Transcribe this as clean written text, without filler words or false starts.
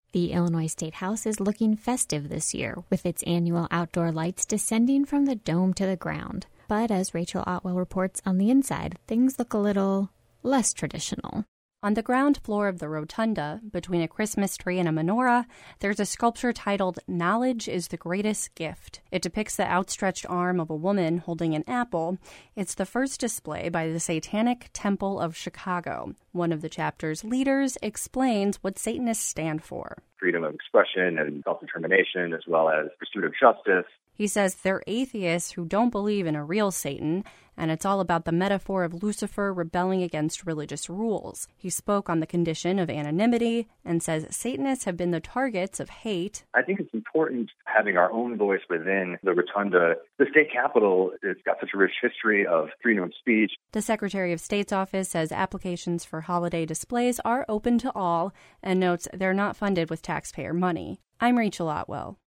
The Illinois State House is looking festive this year, with its annual outdoor lights descending from the dome to the ground. But as Rachel Otwell reports, on the inside, things look a little less traditional. On the ground floor of the rotunda, between a Christmas tree and a menorah, there's a sculpture titled "Knowledge is the Greatest Gift." It depicts the outstretched arm of a woman holding an apple. It's the first display by the Satanic Temple of Chicago. One of the chapter's leaders explains what Satanists stand for. Freedom of expression and self-determination, as well as pursuit of justice. He says they're atheists who don't believe in a real Satan, and it's all about the metaphor of Lucifer rebelling against religious rules. He spoke on the condition of anonymity and says Satanists have been the targets of hate. I think it's important having our own voice within the rotunda. The state capitol has got such a rich history of freedom of speech. The Secretary of State's office says applications for holiday displays are open to all and notes they're not funded with taxpayer money. I'm Rachel Otwell.